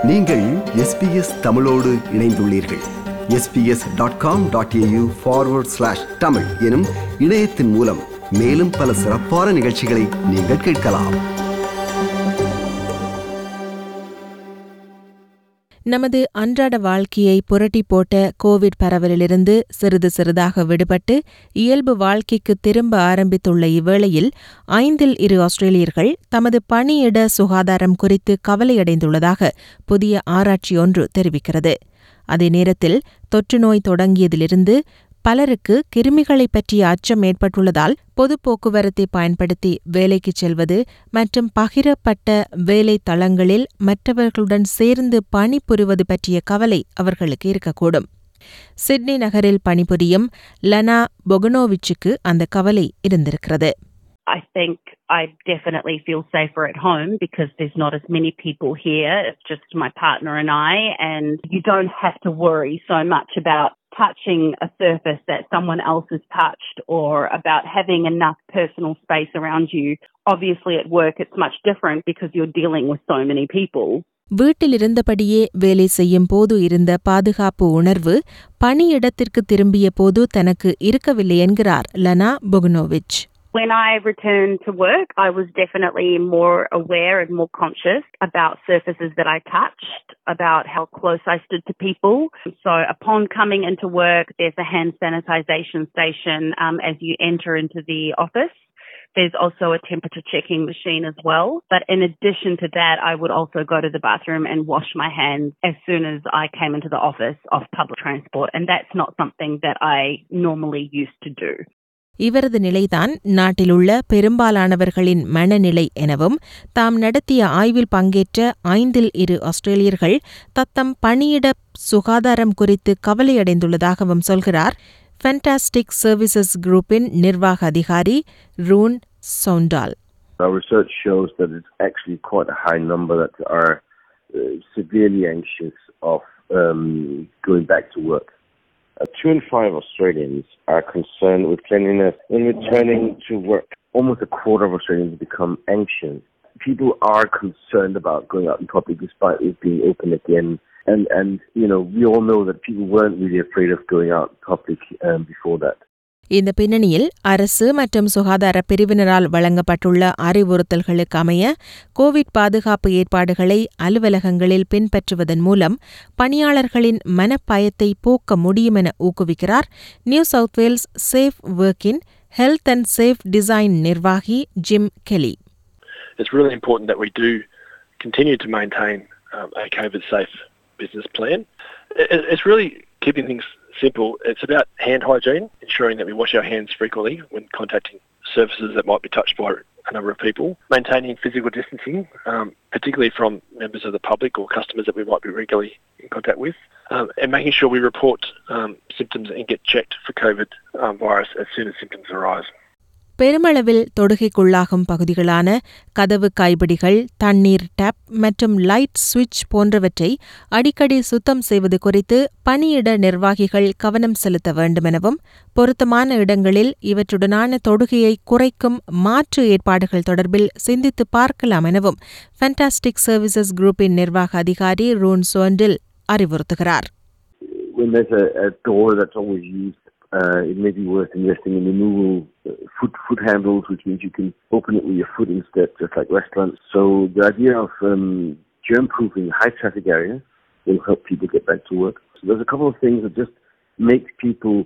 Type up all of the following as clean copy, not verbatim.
நீங்கள் SBS தமிழோடு இணைந்துள்ளீர்கள். sbs.com.au/tamil எனும் இணையத்தின் மூலம் மேலும் பல சிறப்பான நிகழ்ச்சிகளை நீங்கள் கேட்கலாம். நமது அன்றாட வாழ்க்கையை புரட்டி போட்ட கோவிட் பரவலிலிருந்து சிறிது சிறிதாக விடுபட்டு இயல்பு வாழ்க்கைக்கு திரும்ப ஆரம்பித்துள்ள இவ்வேளையில் 2 ஆஸ்திரேலியர்கள் தமது பணியிட சுகாதாரம் குறித்து கவலையடைந்துள்ளதாக புதிய ஆராய்ச்சி ஒன்று தெரிவிக்கிறது. அதே நேரத்தில் தொற்று நோய் தொடங்கியதிலிருந்து பலருக்கு கிருமிகளை பற்றிய அச்சம் ஏற்பட்டுள்ளதால் பொது போக்குவரத்தை பயன்படுத்தி வேலைக்கு செல்வது மற்றும் பகிரப்பட்ட வேலை தளங்களில் மற்றவர்களுடன் சேர்ந்து பணிபுரிவது பற்றிய கவலை அவர்களுக்கு இருக்கக்கூடும். சிட்னி நகரில் பணிபுரியும் லனா பொகனோவிச்சுக்கு அந்த கவலை இருந்திருக்கிறது. I think I definitely feel safer at home because there's not as many people here. It's just my partner and I, and you don't have to worry so much about touching a surface that someone else has touched or about having enough personal space around you. Obviously at work it's much different because you're dealing with so many people. வீட்டிலிருந்தபடியே வேலை செய்யும் போது இருந்த பாதுகாப்பு உணர்வு பணியிடத்திற்கு திரும்பிய போது தனக்கு இருக்கவில்லை என்கிறார் லனா பொகனோவிச். When I returned to work, I was definitely more aware and more conscious about surfaces that I touched, about how close I stood to people. So upon coming into work, there's a hand sanitization station as you enter into the office. There's also a temperature checking machine as well. But in addition to that, I would also go to the bathroom and wash my hands as soon as I came into the office of public transport. And that's not something that I normally used to do. இவரது நிலைதான் நாட்டிலுள்ள பெரும்பாலானவர்களின் மனநிலை எனவும் தாம் நடத்திய ஆய்வில் பங்கேற்ற 2 ஆஸ்திரேலியர்கள் தத்தம் பணியிட சுகாதாரம் குறித்து கவலையடைந்துள்ளதாகவும் சொல்கிறார் ஃபென்டாஸ்டிக் சர்வீசஸ் குரூப்பின் நிர்வாக அதிகாரி ரூன் சவுண்டால். Our research shows that it's actually quite a high number that are severely anxious of going back to work. 2 in 5 Australians are concerned with cleanliness in returning to work. Almost a quarter of Australians become anxious. People are concerned about going out in public despite it being open again. And you know, we all know that people weren't really afraid of going out in public before that. இந்த பின்னணியில் அரசு மற்றும் சுகாதார பிரிவினரால் வழங்கப்பட்டுள்ள அறிவுறுத்தல்களுக்கு அமைய Covid பாதுகாப்பு ஏற்பாடுகளை அலுவலகங்களில் பின்பற்றுவதன் மூலம் பணியாளர்களின் மனப்பயத்தை போக்க முடியும் என ஊக்குவிக்கிறார் நியூ சவுத் வேல்ஸ் சேஃப் ஒர்க்கின் ஹெல்த் அண்ட் சேஃப் டிசைன் நிர்வாகி Jim Kelly. It's really important that we do continue to maintain a COVID-safe business plan. It's really keeping things simple. It's about hand hygiene, ensuring that we wash our hands frequently when contacting surfaces that might be touched by a number of people, maintaining physical distancing, particularly from members of the public or customers that we might be regularly in contact with, and making sure we report symptoms and get checked for COVID virus as soon as symptoms arise. பெருமளவில் தொடுகைக்குள்ளாகும் பகுதிகளான கதவு கைப்பிடிகள், தண்ணீர் tape மற்றும் light சுவிட்ச் போன்றவற்றை அடிக்கடி சுத்தம் செய்வது குறித்து பணியிட நிர்வாகிகள் கவனம் செலுத்த வேண்டுமெனவும் பொருத்தமான இடங்களில் இவற்றுடனான தொடுகையை குறைக்கும் மாற்று ஏற்பாடுகள் தொடர்பில் சிந்தித்து பார்க்கலாம் எனவும் ஃபென்டாஸ்டிக் சர்வீசஸ் குரூப்பின் நிர்வாக அதிகாரி ரூன் சோண்டில் அறிவுறுத்துகிறார். When there's a door that's always used, it may be worth investing in removable foot handles, which means you can open it with your foot instead, just like restaurants. So the idea of germ-proofing high-traffic areas will help people get back to work. So there's a couple of things that just make people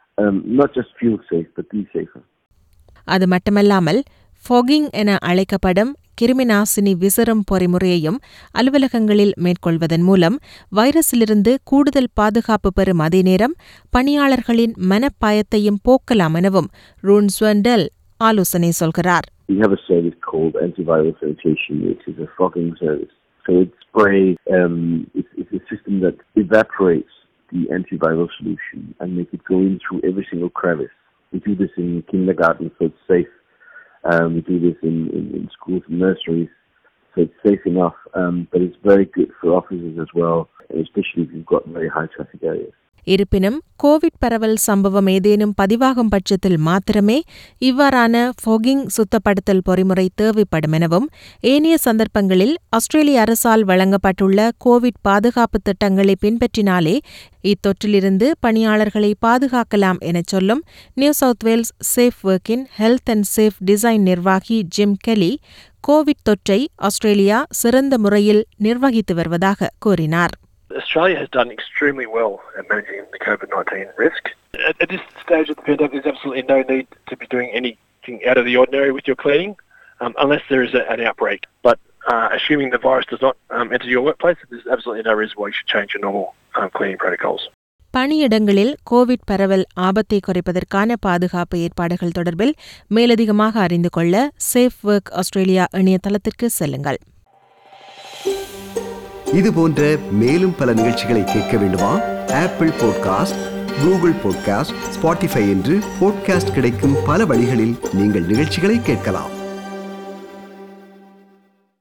not just feel safe, but be safer. அது மட்டுமல்லாமல் fogging என அழைக்கப்படும் கிருமிநாசினி விசிறும் பொறிமுறையையும் அலுவலகங்களில் மேற்கொள்வதன் மூலம் வைரஸிலிருந்து கூடுதல் பாதுகாப்பு பெறும் அதே நேரம் பணியாளர்களின் மனப்பயத்தையும் போக்கலாம் எனவும் ரூன் ஸ்வெண்டல் ஆலோசனை சொல்கிறார். We have a service called antiviral sanitation, which is a fogging service. So it sprays, it's a system that evaporates the antiviral solution and make it go in through every single crevice. We do this in kindergarten, so it's safe. We do this in schools and nurseries, so it's safe enough, but it's very good for offices as well, especially if you've got very high traffic areas. இருப்பினும் Covid பரவல் சம்பவம் ஏதேனும் பதிவாகும் பட்சத்தில் மாத்திரமே இவ்வாறான fogging சுத்தப்படுத்தல் பொறிமுறை தேவைப்படும் எனவும் ஏனைய சந்தர்ப்பங்களில் ஆஸ்திரேலிய அரசால் வழங்கப்பட்டுள்ள கோவிட் பாதுகாப்பு திட்டங்களை பின்பற்றினாலே இத்தொற்றிலிருந்து பணியாளர்களை பாதுகாக்கலாம் எனச் சொல்லும் நியூ சவுத் வேல்ஸ் சேஃப் ஒர்க்கின் ஹெல்த் அண்ட் சேஃப் டிசைன் நிர்வாகி ஜிம் கெலி கோவிட் தொற்றை ஆஸ்திரேலியா சிறந்த முறையில் நிர்வகித்து வருவதாக கூறினார். Australia has done extremely well at managing the COVID-19 risk. At this stage of the pandemic, there's absolutely no need to be doing anything out of the ordinary with your cleaning unless there is an outbreak. But assuming the virus does not enter your workplace, there's absolutely no reason why you should change your normal cleaning protocols. பணியிடங்களில் Covid பரவல் ஆபத்தை குறைப்பதற்கான பாதுகாப்பு ஏற்பாடுகள் தொடர்பில் மேலதிகமாக அறிந்து கொள்ள சேஃப் ஒர்க் ஆஸ்திரேலியா இணையதளத்திற்கு செல்லுங்கள். இது போன்ற மேலும் பல நிகழ்ச்சிகளை கேட்க வேண்டுமா? Apple podcast, Google podcast, Spotify என்று பாட்காஸ்ட் கிடைக்கும் பல வழிகளில் நீங்கள் நிகழ்ச்சிகளை கேட்கலாம்.